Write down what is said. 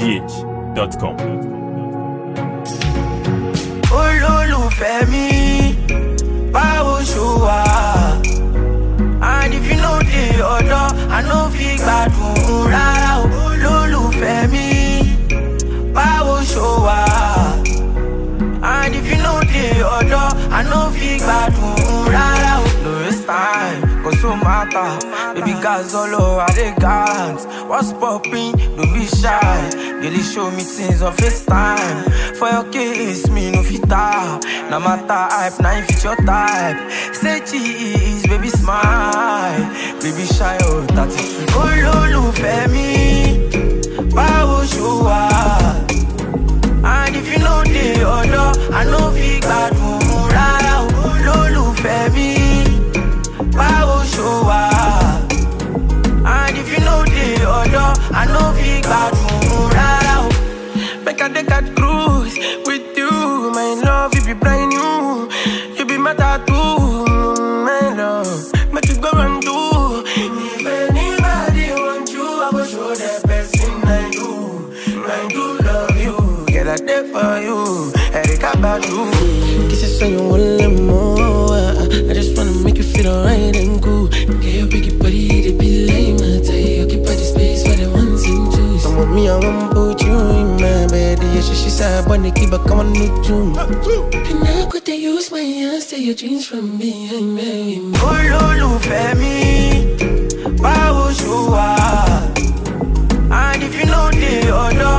gh.com. Olólùfẹ́ mi, báwo ṣó wà? And if you know the other, I know fi gbádùn rárá o. Olólùfẹ́ mi, báwo ṣó wà? And if you know the other, I know fi gbádùn rárá o. No waste time, cause so matter. Baby guys all over the gallant. What's popping? Don't be shy. Really show me things on FaceTime. For your case, me no fit tap. Now my type, now you fit your type. Say cheese, baby smile. Baby shy, oh, that is sweet. Olólùfẹ́ mi, báwo ṣó wà? And if you know the other, I know fi gbádùn rárá o. Olólùfẹ́ mi, báwo ṣó wà? And if you know the other, I know fi gbádùn rárá o. Make I take a cruise with you, my love, you be brand new. You be my tattoo, my love. Make you go and do. If anybody want you, I will show that person I do. I do love you, get a day for you. Eric about you. Kisses on you want them more. I just wanna make you feel alright and cool. Get your biggie body, they be like my tie. Occupy the space for the ones and twos. Some of me, I won't put you in my bed. Yeah, she said, but they keep a come on new tune. And I could they use my hands, take your dreams from me. I'm marrying me. Olólùfẹ́ mi, báwo ṣó wà? And if you know the other,